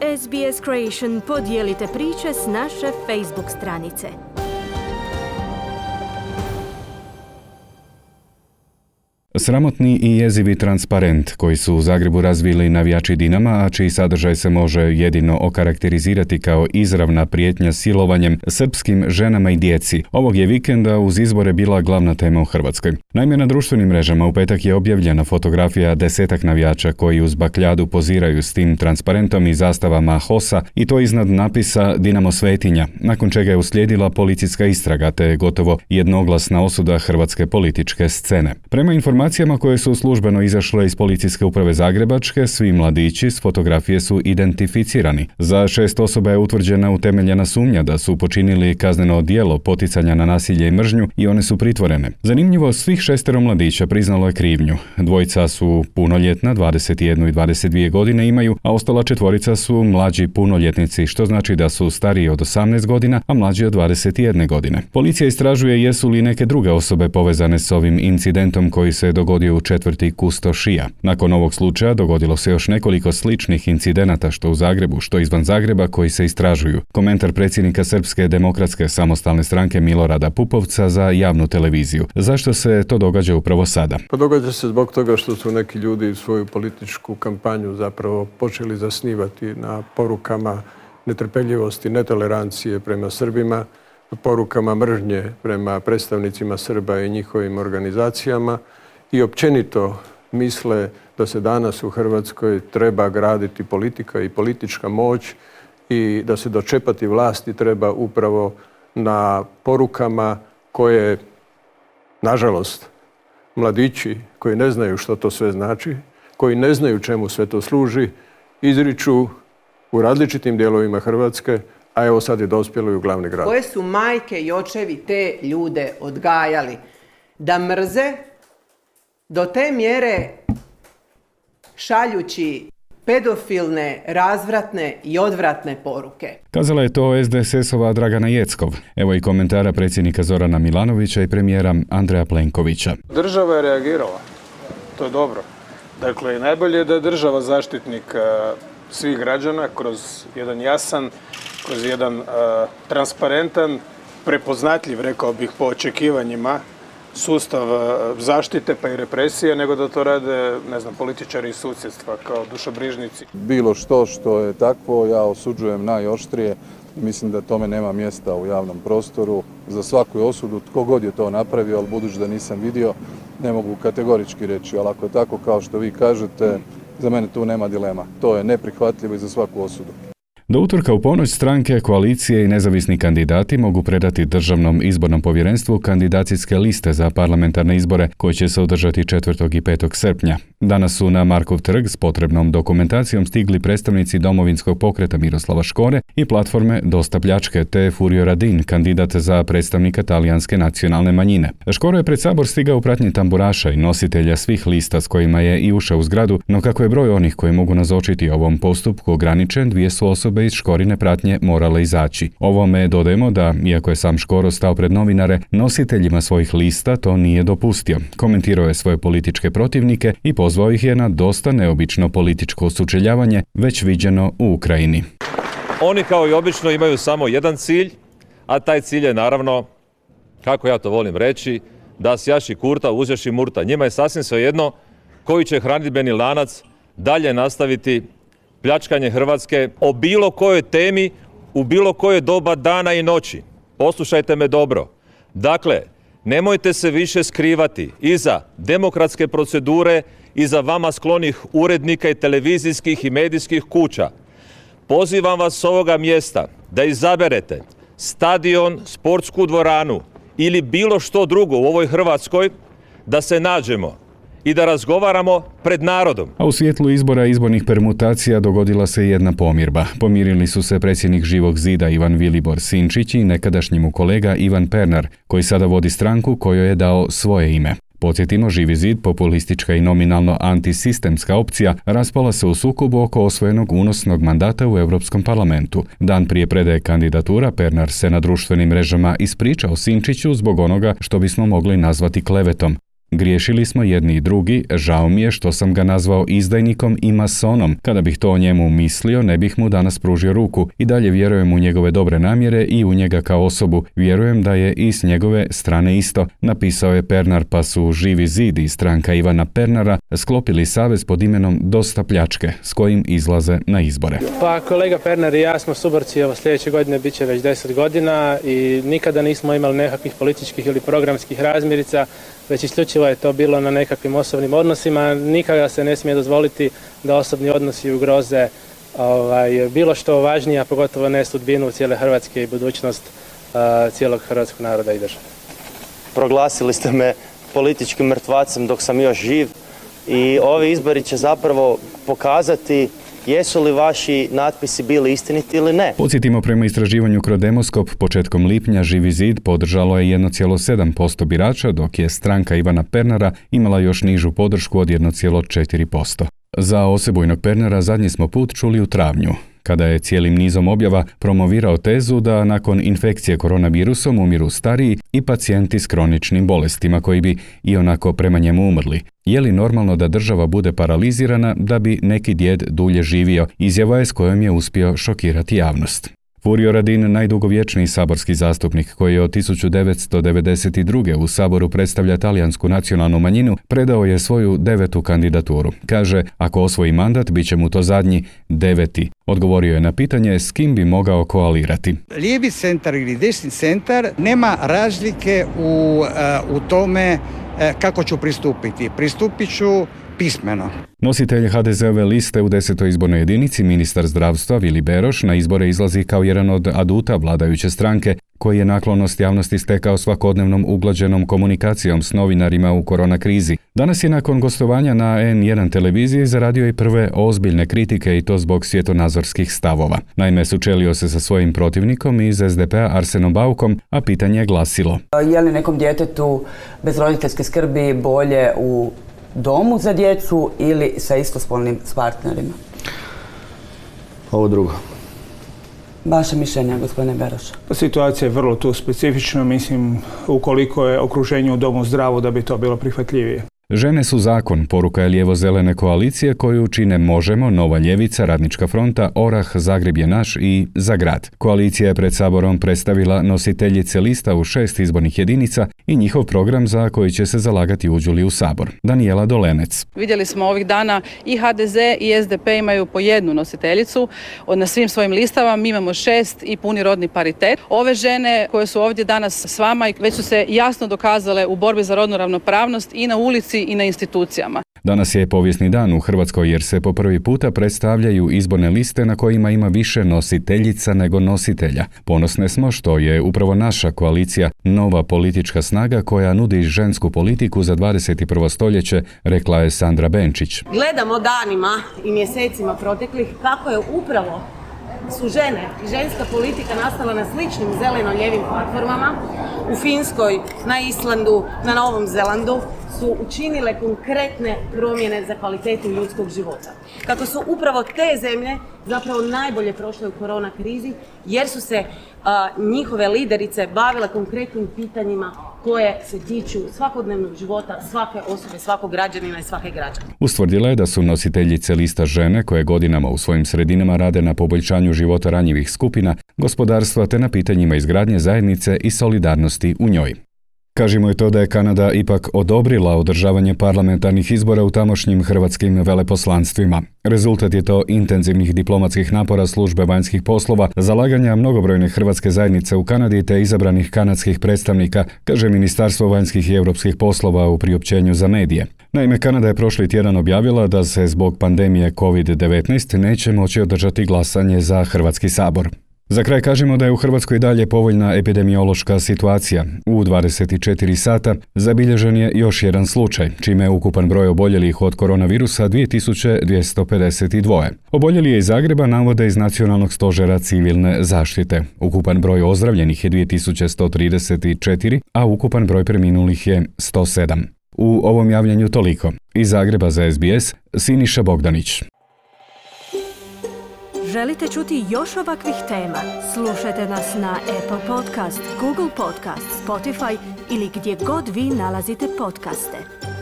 SBS Creation podijelite priče s naše Facebook stranice. Sramotni i jezivi transparent koji su u Zagrebu razvili navijači Dinama, a čiji sadržaj se može jedino okarakterizirati kao izravna prijetnja silovanjem srpskim ženama i djeci, ovog je vikenda uz izbore bila glavna tema u Hrvatskoj. Naime, na društvenim mrežama u petak je objavljena fotografija 10 navijača koji uz bakljadu poziraju s tim transparentom i zastavama HOS-a i to iznad napisa Dinamo svetinja, nakon čega je uslijedila policijska istraga te gotovo jednoglasna osuda hrvatske političke scene. Prema informacijama koje su službeno izašle iz Policijske uprave Zagrebačke, svi mladići s fotografije su identificirani. Za 6 osoba je utvrđena utemeljena sumnja da su počinili kazneno djelo poticanja na nasilje i mržnju i one su pritvorene. Zanimljivo, svih 6 mladića priznalo je krivnju. Dvojica su punoljetna, 21 i 22 godine imaju, a ostala 4 su mlađi punoljetnici, što znači da su stariji od 18 godina, a mlađi od 21 godine. Policija istražuje jesu li neke druge osobe povezane s ovim incidentom koji se dogodio u četvrti Kustošija. Nakon ovog slučaja dogodilo se još nekoliko sličnih incidenata što u Zagrebu, što izvan Zagreba koji se istražuju. Komentar predsjednika Srpske demokratske samostalne stranke Milorada Pupovca za javnu televiziju. Zašto se to događa upravo sada? Pa događa se zbog toga što su neki ljudi svoju političku kampanju zapravo počeli zasnivati na porukama netrpeljivosti, netolerancije prema Srbima, porukama mržnje prema predstavnicima Srba i njihovim organizacijama i općenito misle da se danas u Hrvatskoj treba graditi politika i politička moć i da se dočepati vlasti treba upravo na porukama koje, nažalost, mladići koji ne znaju što to sve znači, koji ne znaju čemu sve to služi, izriču u različitim dijelovima Hrvatske, a evo sad je dospjelo i u glavni grad. Koje su majke i očevi te ljude odgajali da mrze do te mjere šaljući pedofilne, razvratne i odvratne poruke. Kazala je to SDSS-ova Dragana Jeckov. Evo i komentara predsjednika Zorana Milanovića i premijera Andreja Plenkovića. Država je reagirala. To je dobro. Dakle, najbolje je da je država zaštitnik svih građana kroz jedan jasan, kroz jedan transparentan, prepoznatljiv, rekao bih, po očekivanjima sustav zaštite pa i represije, nego da to rade, političari iz susjedstva kao dušobrižnici. Bilo što je takvo, ja osuđujem najoštrije. Mislim da tome nema mjesta u javnom prostoru. Za svaku osudu, tko god je to napravio, ali budući da nisam vidio, ne mogu kategorički reći. Ali ako je tako kao što vi kažete, za mene tu nema dilema. To je neprihvatljivo i za svaku osudu. Do utorka u ponoć stranke, koalicije i nezavisni kandidati mogu predati Državnom izbornom povjerenstvu kandidacijske liste za parlamentarne izbore koji će se održati 4. i 5. srpnja. Danas su na Markov trg s potrebnom dokumentacijom stigli predstavnici Domovinskog pokreta Miroslava Škore i platforme Dosta pljačke te Furio Radin, kandidat za predstavnika talijanske nacionalne manjine. Škoro je pred Sabor stigao u pratnji tamburaša i nositelja svih lista s kojima je i ušao u zgradu, no kako je broj onih koji mogu nazočiti ovom postupku ograničen, 2 su osobe iz Škorine pratnje morale izaći. Ovome dodajemo da, iako je sam Škoro stao pred novinare, nositeljima svojih lista to nije dopustio. Komentirao je svoje političke protivnike i pozvao ih je na dosta neobično političko sučeljavanje već viđeno u Ukrajini. Oni kao i obično imaju samo jedan cilj, a taj cilj je naravno, kako ja to volim reći, da sjaši kurta, uzjaši murta. Njima je sasvim svejedno koji će hranidbeni lanac dalje nastaviti pljačkanje Hrvatske o bilo kojoj temi, u bilo koje doba dana i noći. Poslušajte me dobro. Dakle, nemojte se više skrivati iza demokratske procedure, iza vama sklonih urednika i televizijskih i medijskih kuća. Pozivam vas s ovoga mjesta da izaberete stadion, sportsku dvoranu ili bilo što drugo u ovoj Hrvatskoj, da se nađemo i da razgovaramo pred narodom. A u svjetlu izbora i izbornih permutacija dogodila se jedna pomirba. Pomirili su se predsjednik Živog zida Ivan Vilibor Sinčić i nekadašnji mu kolega Ivan Pernar, koji sada vodi stranku kojoj je dao svoje ime. Podsjetimo, Živi zid, populistička i nominalno antisistemska opcija, raspala se u sukobu oko osvojenog unosnog mandata u Europskom parlamentu. Dan prije predaje kandidatura, Pernar se na društvenim mrežama ispričao Sinčiću zbog onoga što bismo mogli nazvati klevetom. griješili smo jedni i drugi, žao mi je što sam ga nazvao izdajnikom i masonom. Kada bih to o njemu mislio, ne bih mu danas pružio ruku. I dalje vjerujem u njegove dobre namjere i u njega kao osobu. Vjerujem da je i s njegove strane isto, napisao je Pernar, pa su Živi zid i stranka Ivana Pernara sklopili savez pod imenom Dosta pljačke, s kojim izlaze na izbore. Pa kolega Pernar i ja smo suborci, evo sljedeće godine bit će već 10 godina i nikada nismo imali nekakvih političkih ili programskih razmirica, već isključivo je to bilo na nekakvim osobnim odnosima. Nikada se ne smije dozvoliti da osobni odnosi ugroze bilo što važnije, a pogotovo ne sudbinu cijele Hrvatske i budućnost cijelog hrvatskog naroda i države. Proglasili ste me političkim mrtvacem dok sam još živ i ovi izbori će zapravo pokazati jesu li vaši natpisi bili istiniti ili ne. Podsjetimo, prema istraživanju Crodemoskop, početkom lipnja Živi zid podržalo je 1,7% birača, dok je stranka Ivana Pernara imala još nižu podršku od 1,4%. Za osebujnog Pernara zadnji smo put čuli u travnju, kada je cijelim nizom objava promovirao tezu da nakon infekcije koronavirusom umiru stariji i pacijenti s kroničnim bolestima koji bi ionako prema njemu umrli. Je li normalno da država bude paralizirana da bi neki djed dulje živio? Izjava je s kojom je uspio šokirati javnost. Furio Radin, najdugovječniji saborski zastupnik koji je od 1992. u Saboru predstavlja talijansku nacionalnu manjinu, predao je svoju 9. kandidaturu. Kaže, ako osvoji mandat, bit će mu to zadnji 9. Odgovorio je na pitanje s kim bi mogao koalirati. Lijevi centar ili desni centar nema razlike u tome kako ću pristupiti. Pristupit ću pismeno. Nositelj HDZ-ove liste u 10. izbornoj jedinici, ministar zdravstva Vili Beroš, na izbore izlazi kao jedan od aduta vladajuće stranke, koji je naklonost javnosti stekao svakodnevnom uglađenom komunikacijom s novinarima u korona krizi. Danas je nakon gostovanja na N1 televiziji zaradio i prve ozbiljne kritike i to zbog svjetonazorskih stavova. Naime, sučelio se sa svojim protivnikom iz SDP-a Arsenom Baukom, a pitanje je glasilo: je li nekom djetetu bez roditeljske skrbi bolje u domu za djecu ili sa istospolnim partnerima? Ovo drugo. Vaše mišljenje, gospodine Beroš? Situacija je vrlo tu specifična, mislim, ukoliko je okruženje u domu zdravo da bi to bilo prihvatljivije. Žene su zakon, poruka je lijevo-zelene koalicije koju čine Možemo, Nova ljevica, Radnička fronta, Orah, Zagreb je naš i Za grad. Koalicija je pred Saborom predstavila nositeljice lista u 6 izbornih jedinica i njihov program za koji će se zalagati uđu li u Sabor. Danijela Dolenec. Vidjeli smo ovih dana i HDZ i SDP imaju po jednu nositeljicu na svim svojim listama. Mi imamo 6 i puni rodni paritet. Ove žene koje su ovdje danas s vama već su se jasno dokazale u borbi za rodnu ravnopravnost i na ulici i na institucijama. Danas je povijesni dan u Hrvatskoj jer se po prvi puta predstavljaju izborne liste na kojima ima više nositeljica nego nositelja. Ponosne smo što je upravo naša koalicija nova politička snaga koja nudi žensku politiku za 21. stoljeće, rekla je Sandra Benčić. Gledamo danima i mjesecima proteklih kako je upravo su žene i ženska politika nastala na sličnim zeleno-ljevim platformama u Finskoj, na Islandu, na Novom Zelandu su učinile konkretne promjene za kvalitetu ljudskog života. Kako su upravo te zemlje zapravo najbolje prošle u korona krizi jer su se njihove liderice bavile konkretnim pitanjima koje se tiču svakodnevnog života svake osobe, svakog građanina i svake građanke. Ustvrdila je da su nositeljice lista žene koje godinama u svojim sredinama rade na poboljšanju života ranjivih skupina, gospodarstva te na pitanjima izgradnje zajednice i solidarnosti u njoj. Kažimo je to da je Kanada ipak odobrila održavanje parlamentarnih izbora u tamošnjim hrvatskim veleposlanstvima. Rezultat je to intenzivnih diplomatskih napora službe vanjskih poslova, zalaganja mnogobrojne hrvatske zajednice u Kanadi te izabranih kanadskih predstavnika, kaže Ministarstvo vanjskih i europskih poslova u priopćenju za medije. Naime, Kanada je prošli tjedan objavila da se zbog pandemije COVID-19 neće moći održati glasanje za Hrvatski sabor. Za kraj kažemo da je u Hrvatskoj dalje povoljna epidemiološka situacija. U 24 sata zabilježen je još jedan slučaj, čime je ukupan broj oboljelih od koronavirusa 2252. Oboljeli je iz Zagreba, navode iz Nacionalnog stožera civilne zaštite. Ukupan broj ozdravljenih je 2134, a ukupan broj preminulih je 107. U ovom javljanju toliko. Iz Zagreba za SBS, Siniša Bogdanić. Želite čuti još ovakvih tema? Slušajte nas na Apple Podcast, Google Podcast, Spotify ili gdje god vi nalazite podcaste.